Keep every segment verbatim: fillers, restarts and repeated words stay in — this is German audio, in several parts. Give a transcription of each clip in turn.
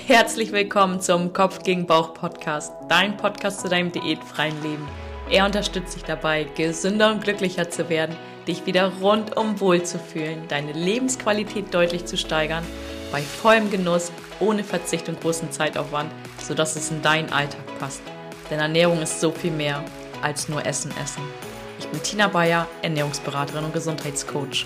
Herzlich willkommen zum Kopf gegen Bauch Podcast, dein Podcast zu deinem diätfreien Leben. Er unterstützt dich dabei, gesünder und glücklicher zu werden, dich wieder rundum wohl zu fühlen, deine Lebensqualität deutlich zu steigern, bei vollem Genuss, ohne Verzicht und großen Zeitaufwand, sodass es in deinen Alltag passt. Denn Ernährung ist so viel mehr als nur Essen, Essen. Ich bin Tina Bayer, Ernährungsberaterin und Gesundheitscoach.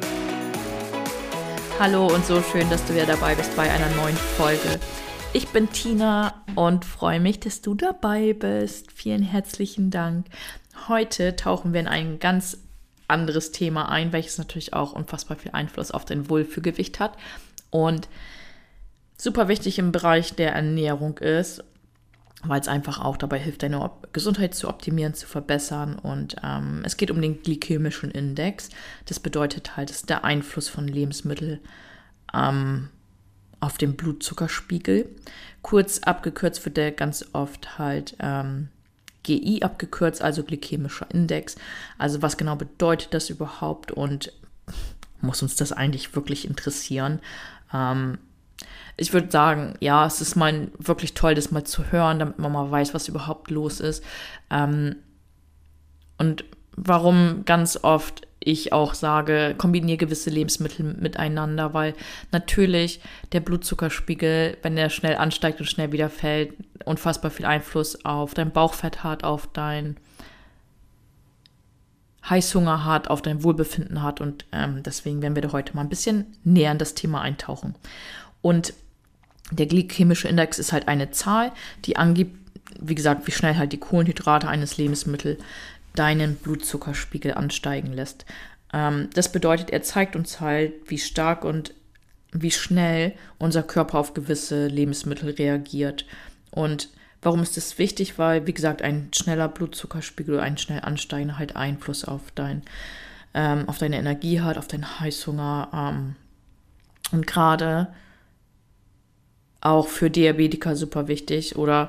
Hallo und so schön, dass du wieder dabei bist bei einer neuen Folge. Ich bin Tina und freue mich, dass du dabei bist. Vielen herzlichen Dank. Heute tauchen wir in ein ganz anderes Thema ein, welches natürlich auch unfassbar viel Einfluss auf dein Wohlfühlgewicht hat und super wichtig im Bereich der Ernährung ist, weil es einfach auch dabei hilft, deine Op- Gesundheit zu optimieren, zu verbessern. Und ähm, es geht um den glykämischen Index. Das bedeutet halt, das ist der Einfluss von Lebensmitteln ähm, auf den Blutzuckerspiegel. Kurz abgekürzt wird der ganz oft halt ähm, G I abgekürzt, also glykämischer Index. Also was genau bedeutet das überhaupt und muss uns das eigentlich wirklich interessieren? Ähm, Ich würde sagen, ja, es ist mal wirklich toll, das mal zu hören, damit man mal weiß, was überhaupt los ist. Ähm, und warum ganz oft ich auch sage, kombiniere gewisse Lebensmittel miteinander, weil natürlich der Blutzuckerspiegel, wenn der schnell ansteigt und schnell wieder fällt, unfassbar viel Einfluss auf dein Bauchfett hat, auf dein Heißhunger hat, auf dein Wohlbefinden hat. Und ähm, deswegen werden wir da heute mal ein bisschen näher in das Thema eintauchen. Und der glykämische Index ist halt eine Zahl, die angibt, wie gesagt, wie schnell halt die Kohlenhydrate eines Lebensmittels deinen Blutzuckerspiegel ansteigen lässt. Ähm, das bedeutet, er zeigt uns halt, wie stark und wie schnell unser Körper auf gewisse Lebensmittel reagiert. Und warum ist das wichtig? Weil, wie gesagt, ein schneller Blutzuckerspiegel oder ein schnell ansteigender halt Einfluss auf, dein, ähm, auf deine Energie hat, auf deinen Heißhunger. Ähm, und gerade auch für Diabetiker super wichtig oder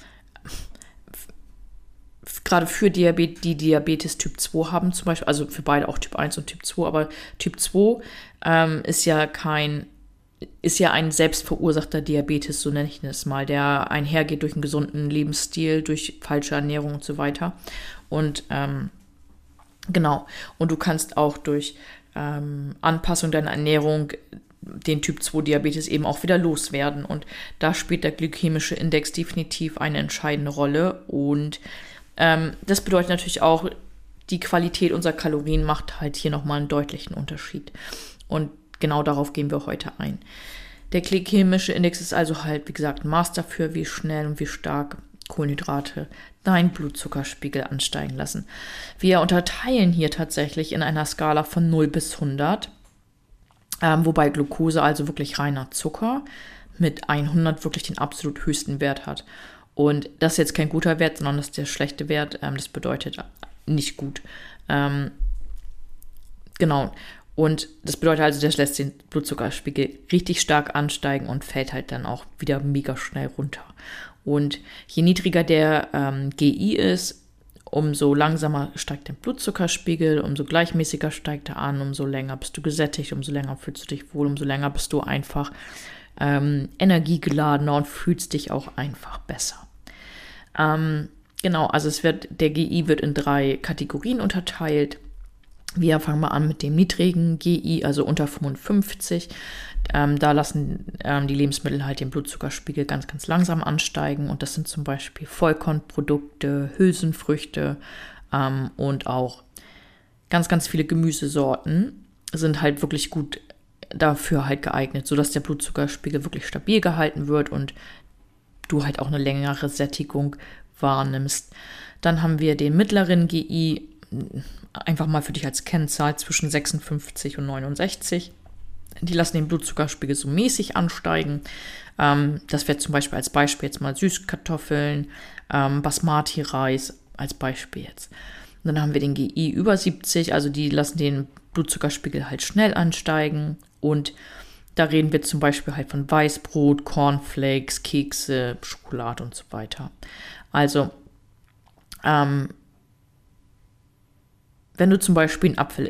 f- gerade für Diabet, die Diabetes Typ zwei haben zum Beispiel, also für beide auch Typ eins und Typ zwei, aber Typ zwei ähm, ist ja kein, ist ja ein selbstverursachter Diabetes, so nenne ich das mal, der einhergeht durch einen gesunden Lebensstil, durch falsche Ernährung und so weiter. Und ähm, genau, und du kannst auch durch ähm, Anpassung deiner Ernährung den Typ zwei Diabetes eben auch wieder loswerden. Und da spielt der glykämische Index definitiv eine entscheidende Rolle. Und ähm, das bedeutet natürlich auch, die Qualität unserer Kalorien macht halt hier nochmal einen deutlichen Unterschied. Und genau darauf gehen wir heute ein. Der glykämische Index ist also halt, wie gesagt, ein Maß dafür, wie schnell und wie stark Kohlenhydrate deinen Blutzuckerspiegel ansteigen lassen. Wir unterteilen hier tatsächlich in einer Skala von null bis hundert. Ähm, wobei Glucose, also wirklich reiner Zucker, mit hundert wirklich den absolut höchsten Wert hat. Und das ist jetzt kein guter Wert, sondern das ist der schlechte Wert. Ähm, das bedeutet nicht gut. Ähm, genau. Und das bedeutet also, das lässt den Blutzuckerspiegel richtig stark ansteigen und fällt halt dann auch wieder mega schnell runter. Und je niedriger der ähm, G I ist, umso langsamer steigt der Blutzuckerspiegel, umso gleichmäßiger steigt er an, umso länger bist du gesättigt, umso länger fühlst du dich wohl, umso länger bist du einfach ähm, energiegeladener und fühlst dich auch einfach besser. Ähm, genau, also es wird, der G I wird in drei Kategorien unterteilt. Wir fangen mal an mit dem niedrigen G I, also unter fünfundfünfzig. Ähm, da lassen ähm, die Lebensmittel halt den Blutzuckerspiegel ganz, ganz langsam ansteigen. Und das sind zum Beispiel Vollkornprodukte, Hülsenfrüchte ähm, und auch ganz, ganz viele Gemüsesorten sind halt wirklich gut dafür halt geeignet, sodass der Blutzuckerspiegel wirklich stabil gehalten wird und du halt auch eine längere Sättigung wahrnimmst. Dann haben wir den mittleren G I, einfach mal für dich als Kennzahl, zwischen sechsundfünfzig und neunundsechzig. Die lassen den Blutzuckerspiegel so mäßig ansteigen. Ähm, das wäre zum Beispiel als Beispiel jetzt mal Süßkartoffeln, ähm, Basmati-Reis als Beispiel jetzt. Und dann haben wir den G I über siebzig, also die lassen den Blutzuckerspiegel halt schnell ansteigen. Und da reden wir zum Beispiel halt von Weißbrot, Cornflakes, Kekse, Schokolade und so weiter. Also, ähm, wenn du zum Beispiel einen Apfel isst,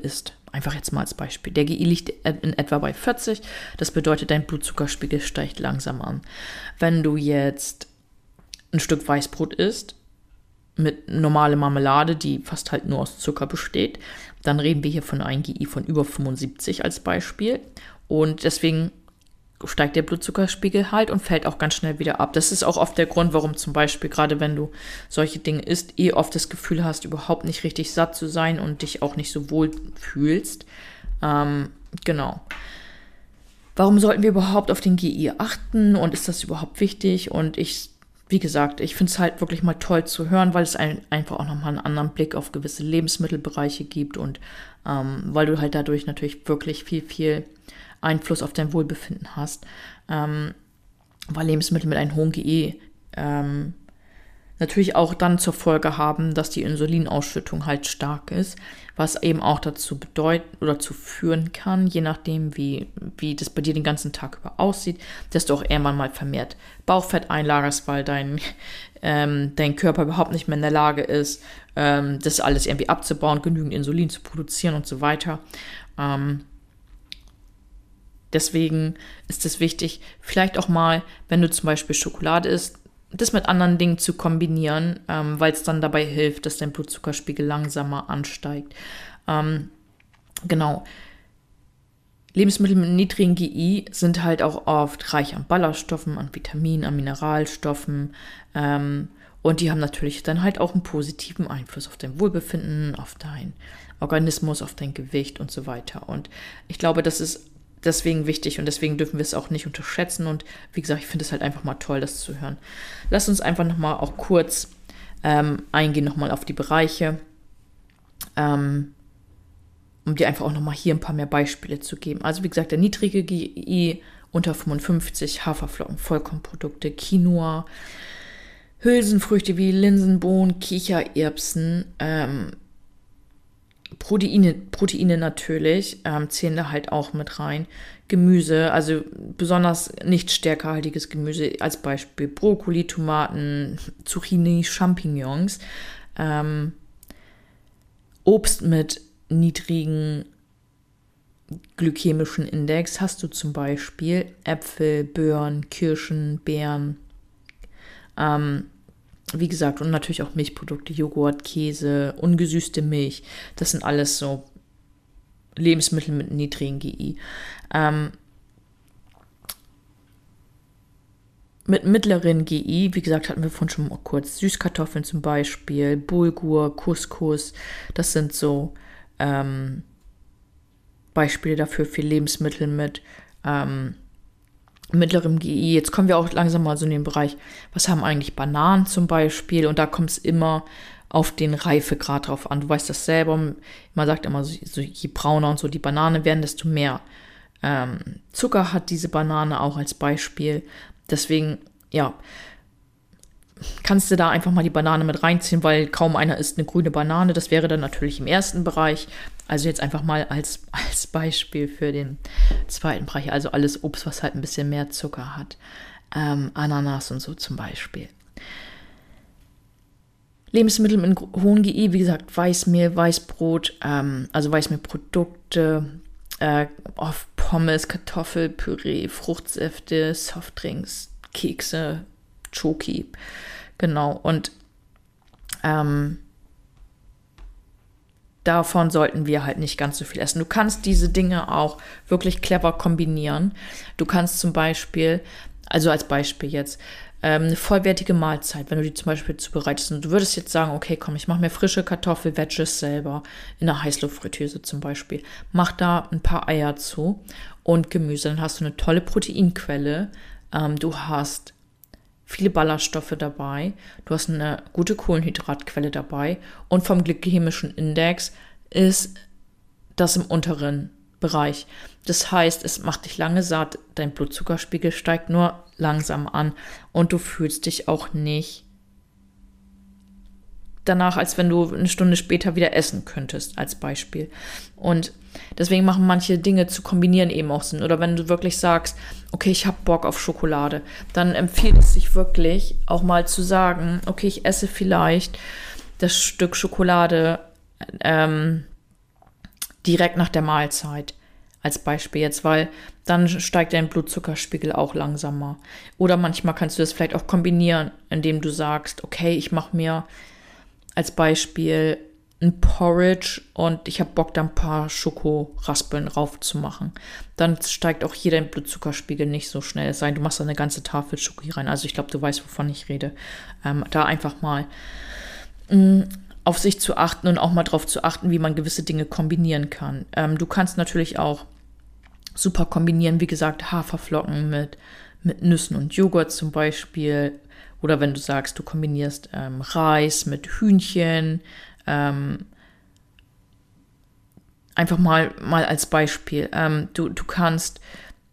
Einfach jetzt mal als Beispiel. Der G I liegt in etwa bei vierzig. Das bedeutet, dein Blutzuckerspiegel steigt langsam an. Wenn du jetzt ein Stück Weißbrot isst, mit normaler Marmelade, die fast halt nur aus Zucker besteht, dann reden wir hier von einem G I von über fünfundsiebzig als Beispiel. Und deswegen steigt der Blutzuckerspiegel halt und fällt auch ganz schnell wieder ab. Das ist auch oft der Grund, warum zum Beispiel, gerade wenn du solche Dinge isst, eh oft das Gefühl hast, überhaupt nicht richtig satt zu sein und dich auch nicht so wohl fühlst. Ähm, genau. Warum sollten wir überhaupt auf den G I achten und ist das überhaupt wichtig? Und ich, wie gesagt, ich finde es halt wirklich mal toll zu hören, weil es ein, einfach auch nochmal einen anderen Blick auf gewisse Lebensmittelbereiche gibt und ähm, weil du halt dadurch natürlich wirklich viel, viel Einfluss auf dein Wohlbefinden hast, ähm, weil Lebensmittel mit einem hohen G I ähm, natürlich auch dann zur Folge haben, dass die Insulinausschüttung halt stark ist, was eben auch dazu bedeutet oder dazu führen kann, je nachdem, wie, wie das bei dir den ganzen Tag über aussieht, dass du auch irgendwann mal vermehrt Bauchfett einlagerst, weil dein, ähm, dein Körper überhaupt nicht mehr in der Lage ist, ähm, das alles irgendwie abzubauen, genügend Insulin zu produzieren und so weiter. Ähm, Deswegen ist es wichtig, vielleicht auch mal, wenn du zum Beispiel Schokolade isst, das mit anderen Dingen zu kombinieren, ähm, weil es dann dabei hilft, dass dein Blutzuckerspiegel langsamer ansteigt. Ähm, genau. Lebensmittel mit niedrigem G I sind halt auch oft reich an Ballaststoffen, an Vitaminen, an Mineralstoffen. Ähm, und die haben natürlich dann halt auch einen positiven Einfluss auf dein Wohlbefinden, auf deinen Organismus, auf dein Gewicht und so weiter. Und ich glaube, das ist deswegen wichtig und deswegen dürfen wir es auch nicht unterschätzen. Und wie gesagt, ich finde es halt einfach mal toll, das zu hören. Lass uns einfach nochmal auch kurz ähm, eingehen, nochmal auf die Bereiche, ähm, um dir einfach auch nochmal hier ein paar mehr Beispiele zu geben. Also wie gesagt, der niedrige G I unter fünfundfünfzig, Haferflocken, Vollkornprodukte, Quinoa, Hülsenfrüchte wie Linsen, Bohnen, Kichererbsen, ähm, Proteine, Proteine natürlich, ähm, zählen da halt auch mit rein. Gemüse, also besonders nicht stärkehaltiges Gemüse, als Beispiel Brokkoli, Tomaten, Zucchini, Champignons. Ähm, Obst mit niedrigen glykämischen Index hast du zum Beispiel Äpfel, Birnen, Kirschen, Beeren. Ähm, Wie gesagt, und natürlich auch Milchprodukte, Joghurt, Käse, ungesüßte Milch. Das sind alles so Lebensmittel mit niedrigem G I. Ähm, mit mittleren G I, wie gesagt, hatten wir vorhin schon mal kurz Süßkartoffeln zum Beispiel, Bulgur, Couscous. Das sind so ähm, Beispiele dafür für Lebensmittel mit ähm, mittlerem G I. Jetzt kommen wir auch langsam mal so in den Bereich, was haben eigentlich Bananen zum Beispiel? Und da kommt es immer auf den Reifegrad drauf an. Du weißt das selber, man sagt immer, so, so je brauner und so die Banane werden, desto mehr ähm, Zucker hat diese Banane auch als Beispiel. Deswegen, ja, kannst du da einfach mal die Banane mit reinziehen, weil kaum einer isst eine grüne Banane. Das wäre dann natürlich im ersten Bereich. Also jetzt einfach mal als, als Beispiel für den zweiten Bereich. Also alles Obst, was halt ein bisschen mehr Zucker hat. Ähm, Ananas und so zum Beispiel. Lebensmittel mit hohem G I, wie gesagt, Weißmehl, Weißbrot, ähm, also Weißmehlprodukte, äh, oft Pommes, Kartoffelpüree, Fruchtsäfte, Softdrinks, Kekse, Schoki. Genau, und ähm, davon sollten wir halt nicht ganz so viel essen. Du kannst diese Dinge auch wirklich clever kombinieren. Du kannst zum Beispiel, also als Beispiel jetzt, ähm, eine vollwertige Mahlzeit, wenn du die zum Beispiel zubereitest und du würdest jetzt sagen, okay, komm, ich mache mir frische Kartoffel, Veggies selber, in einer Heißluftfritteuse zum Beispiel. Mach da ein paar Eier zu und Gemüse, dann hast du eine tolle Proteinquelle. Ähm, du hast viele Ballaststoffe dabei, du hast eine gute Kohlenhydratquelle dabei und vom glykämischen Index ist das im unteren Bereich. Das heißt, es macht dich lange satt, dein Blutzuckerspiegel steigt nur langsam an und du fühlst dich auch nicht danach, als wenn du eine Stunde später wieder essen könntest, als Beispiel. Und deswegen machen manche Dinge zu kombinieren eben auch Sinn. Oder wenn du wirklich sagst, okay, ich habe Bock auf Schokolade, dann empfiehlt es sich wirklich auch mal zu sagen, okay, ich esse vielleicht das Stück Schokolade ähm, direkt nach der Mahlzeit. Als Beispiel jetzt, weil dann steigt dein Blutzuckerspiegel auch langsamer. Oder manchmal kannst du das vielleicht auch kombinieren, indem du sagst, okay, ich mache mir als Beispiel ein Porridge und ich habe Bock, da ein paar Schokoraspeln rauf zu machen. Dann steigt auch hier dein Blutzuckerspiegel nicht so schnell. Es sei denn, du machst da eine ganze Tafel Schoki rein. Also ich glaube, du weißt, wovon ich rede. Ähm, da einfach mal mh, auf sich zu achten und auch mal drauf zu achten, wie man gewisse Dinge kombinieren kann. Ähm, du kannst natürlich auch super kombinieren, wie gesagt, Haferflocken mit, mit Nüssen und Joghurt zum Beispiel. Oder wenn du sagst, du kombinierst ähm, Reis mit Hühnchen. Ähm, einfach mal, mal als Beispiel. Ähm, du, du kannst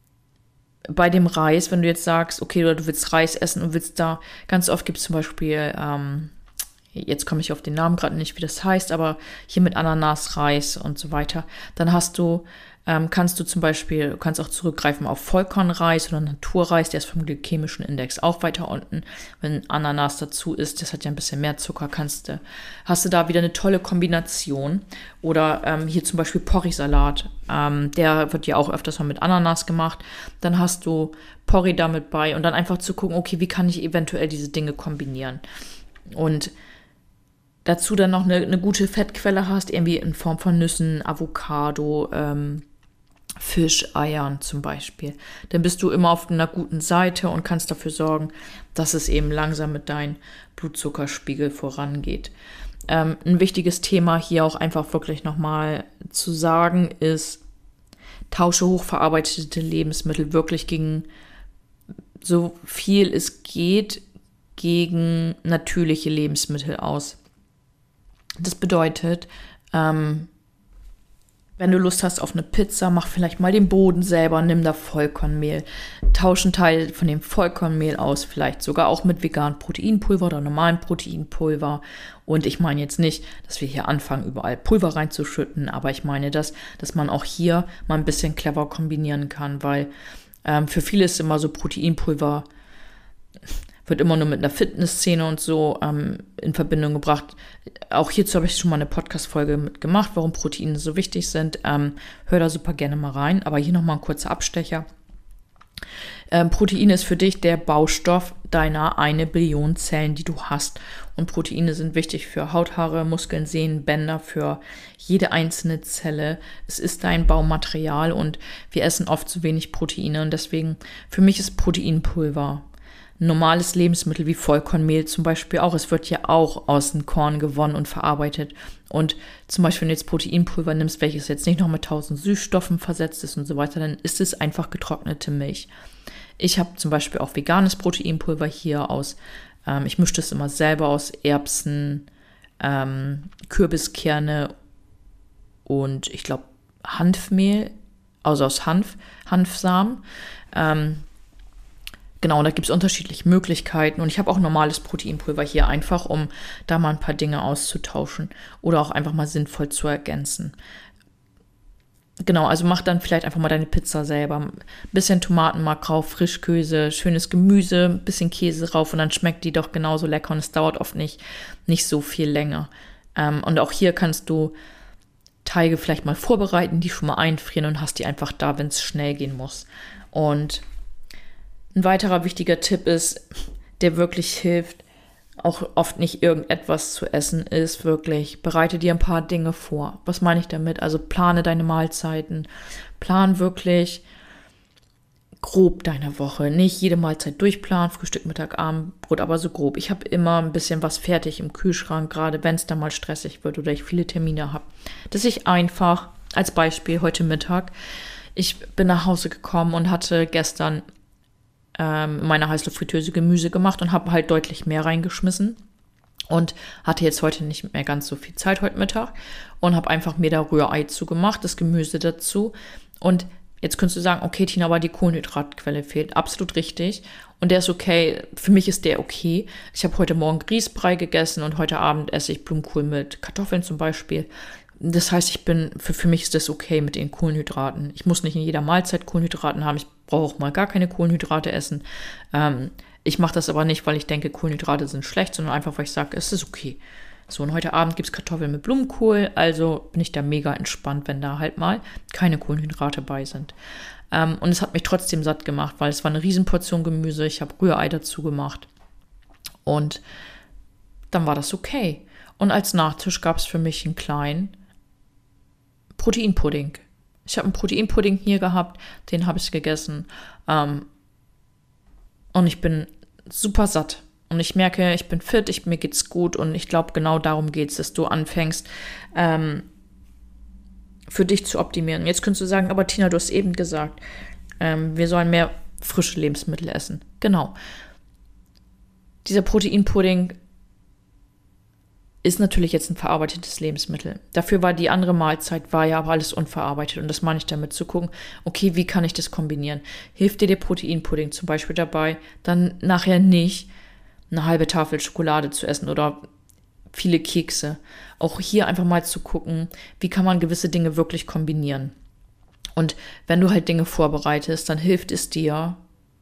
bei dem Reis, wenn du jetzt sagst, okay, oder du willst Reis essen und willst da, ganz oft gibt es zum Beispiel, ähm, jetzt komme ich auf den Namen gerade nicht, wie das heißt, aber hier mit Ananasreis und so weiter, dann hast du, ähm, kannst du zum Beispiel, du kannst auch zurückgreifen auf Vollkornreis oder Naturreis, der ist vom glykämischen Index auch weiter unten. Wenn Ananas dazu ist, das hat ja ein bisschen mehr Zucker, kannst du, hast du da wieder eine tolle Kombination. Oder ähm, hier zum Beispiel Porree-Salat, ähm, der wird ja auch öfters mal mit Ananas gemacht. Dann hast du Porree damit bei und dann einfach zu gucken, okay, wie kann ich eventuell diese Dinge kombinieren? Und dazu dann noch eine, eine gute Fettquelle hast, irgendwie in Form von Nüssen, Avocado, ähm, Fisch, Eiern zum Beispiel. Dann bist du immer auf einer guten Seite und kannst dafür sorgen, dass es eben langsam mit deinem Blutzuckerspiegel vorangeht. Ähm, ein wichtiges Thema hier auch einfach wirklich nochmal zu sagen ist, tausche hochverarbeitete Lebensmittel wirklich gegen so viel es geht gegen natürliche Lebensmittel aus. Das bedeutet, ähm, wenn du Lust hast auf eine Pizza, mach vielleicht mal den Boden selber, nimm da Vollkornmehl, tausch einen Teil von dem Vollkornmehl aus, vielleicht sogar auch mit veganem Proteinpulver oder normalem Proteinpulver. Und ich meine jetzt nicht, dass wir hier anfangen, überall Pulver reinzuschütten, aber ich meine das, dass man auch hier mal ein bisschen clever kombinieren kann, weil ähm, für viele ist immer so Proteinpulver wird immer nur mit einer Fitnessszene und so ähm, in Verbindung gebracht. Auch hierzu habe ich schon mal eine Podcast-Folge mitgemacht, warum Proteine so wichtig sind. Ähm, hör da super gerne mal rein. Aber hier nochmal ein kurzer Abstecher. Ähm, Protein ist für dich der Baustoff deiner eine Billion Zellen, die du hast. Und Proteine sind wichtig für Hauthaare, Muskeln, Sehnen, Bänder, für jede einzelne Zelle. Es ist dein Baumaterial und wir essen oft zu wenig Proteine. Und deswegen, für mich ist Proteinpulver ein normales Lebensmittel wie Vollkornmehl zum Beispiel auch. Es wird ja auch aus dem Korn gewonnen und verarbeitet. Und zum Beispiel, wenn du jetzt Proteinpulver nimmst, welches jetzt nicht noch mit tausend Süßstoffen versetzt ist und so weiter, dann ist es einfach getrocknete Milch. Ich habe zum Beispiel auch veganes Proteinpulver hier aus, ähm, ich mische das immer selber aus Erbsen, ähm, Kürbiskerne und ich glaube Hanfmehl, also aus Hanf, Hanfsamen. Ähm, Genau, da gibt es unterschiedliche Möglichkeiten und ich habe auch normales Proteinpulver hier einfach, um da mal ein paar Dinge auszutauschen oder auch einfach mal sinnvoll zu ergänzen. Genau, also mach dann vielleicht einfach mal deine Pizza selber. Ein bisschen Tomatenmark rauf, Frischkäse, schönes Gemüse, ein bisschen Käse rauf und dann schmeckt die doch genauso lecker und es dauert oft nicht, nicht so viel länger. Ähm, und auch hier kannst du Teige vielleicht mal vorbereiten, die schon mal einfrieren und hast die einfach da, wenn es schnell gehen muss. Und ein weiterer wichtiger Tipp ist, der wirklich hilft, auch oft nicht irgendetwas zu essen, ist wirklich, bereite dir ein paar Dinge vor. Was meine ich damit? Also plane deine Mahlzeiten, plan wirklich grob deine Woche. Nicht jede Mahlzeit durchplanen, Frühstück, Mittag, Abendbrot, aber so grob. Ich habe immer ein bisschen was fertig im Kühlschrank, gerade wenn es dann mal stressig wird oder ich viele Termine habe. Dass ich einfach, als Beispiel heute Mittag, ich bin nach Hause gekommen und hatte gestern in meiner Heißluftfritteuse Gemüse gemacht und habe halt deutlich mehr reingeschmissen und hatte jetzt heute nicht mehr ganz so viel Zeit heute Mittag und habe einfach mir da Rührei zugemacht, das Gemüse dazu und jetzt könntest du sagen, okay Tina, aber die Kohlenhydratquelle fehlt, absolut richtig und der ist okay, für mich ist der okay. Ich habe heute Morgen Grießbrei gegessen und heute Abend esse ich Blumenkohl mit Kartoffeln zum Beispiel. Das heißt, ich bin, für, für mich ist das okay mit den Kohlenhydraten. Ich muss nicht in jeder Mahlzeit Kohlenhydraten haben. Ich brauche auch mal gar keine Kohlenhydrate essen. Ähm, ich mache das aber nicht, weil ich denke, Kohlenhydrate sind schlecht, sondern einfach, weil ich sage, es ist okay. So, und heute Abend gibt es Kartoffeln mit Blumenkohl, also bin ich da mega entspannt, wenn da halt mal keine Kohlenhydrate bei sind. Ähm, und es hat mich trotzdem satt gemacht, weil es war eine Riesenportion Gemüse, ich habe Rührei dazu gemacht und dann war das okay. Und als Nachtisch gab es für mich einen kleinen Proteinpudding. Ich habe einen Proteinpudding hier gehabt, den habe ich gegessen ähm, und ich bin super satt. Und ich merke, ich bin fit, ich, mir geht's gut und ich glaube, genau darum geht's, dass du anfängst, ähm, für dich zu optimieren. Jetzt könntest du sagen, aber Tina, du hast eben gesagt, ähm, wir sollen mehr frische Lebensmittel essen. Genau. Dieser Proteinpudding ist natürlich jetzt ein verarbeitetes Lebensmittel. Dafür war die andere Mahlzeit, war ja aber alles unverarbeitet. Und das meine ich damit, zu gucken, okay, wie kann ich das kombinieren? Hilft dir der Proteinpudding zum Beispiel dabei, dann nachher nicht eine halbe Tafel Schokolade zu essen oder viele Kekse. Auch hier einfach mal zu gucken, wie kann man gewisse Dinge wirklich kombinieren. Und wenn du halt Dinge vorbereitest, dann hilft es dir,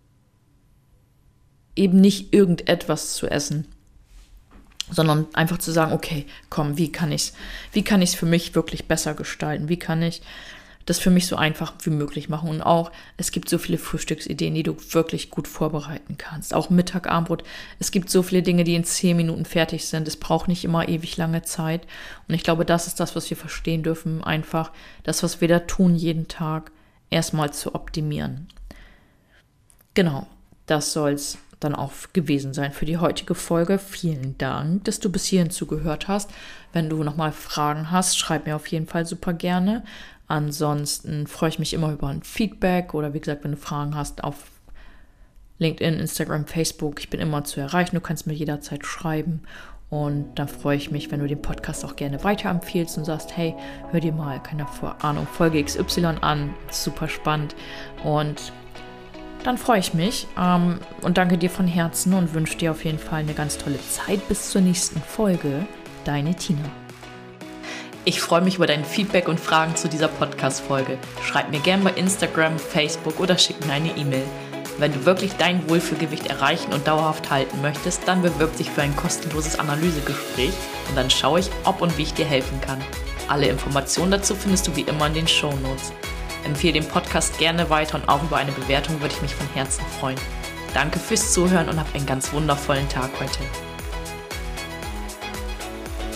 eben nicht irgendetwas zu essen, sondern einfach zu sagen, okay, komm, wie kann ich's, wie kann ich's für mich wirklich besser gestalten? Wie kann ich das für mich so einfach wie möglich machen? Und auch, es gibt so viele Frühstücksideen, die du wirklich gut vorbereiten kannst. Auch Mittag, Abendbrot. Es gibt so viele Dinge, die in zehn Minuten fertig sind. Es braucht nicht immer ewig lange Zeit. Und ich glaube, das ist das, was wir verstehen dürfen. Einfach das, was wir da tun jeden Tag, erstmal zu optimieren. Genau, das soll's dann auch gewesen sein für die heutige Folge. Vielen Dank, dass du bis hierhin zugehört hast. Wenn du nochmal Fragen hast, schreib mir auf jeden Fall super gerne. Ansonsten freue ich mich immer über ein Feedback oder wie gesagt, wenn du Fragen hast auf LinkedIn, Instagram, Facebook. Ich bin immer zu erreichen. Du kannst mir jederzeit schreiben. Und dann freue ich mich, wenn du den Podcast auch gerne weiterempfiehlst und sagst, hey, hör dir mal, keine Ahnung, Folge X Y an. Super spannend. Und dann freue ich mich ähm, und danke dir von Herzen und wünsche dir auf jeden Fall eine ganz tolle Zeit. Bis zur nächsten Folge. Deine Tina. Ich freue mich über dein Feedback und Fragen zu dieser Podcast-Folge. Schreib mir gerne bei Instagram, Facebook oder schick mir eine E-Mail. Wenn du wirklich dein Wohlfühlgewicht erreichen und dauerhaft halten möchtest, dann bewirb dich für ein kostenloses Analysegespräch und dann schaue ich, ob und wie ich dir helfen kann. Alle Informationen dazu findest du wie immer in den Shownotes. Empfehle den Podcast gerne weiter und auch über eine Bewertung würde ich mich von Herzen freuen. Danke fürs Zuhören und hab einen ganz wundervollen Tag heute.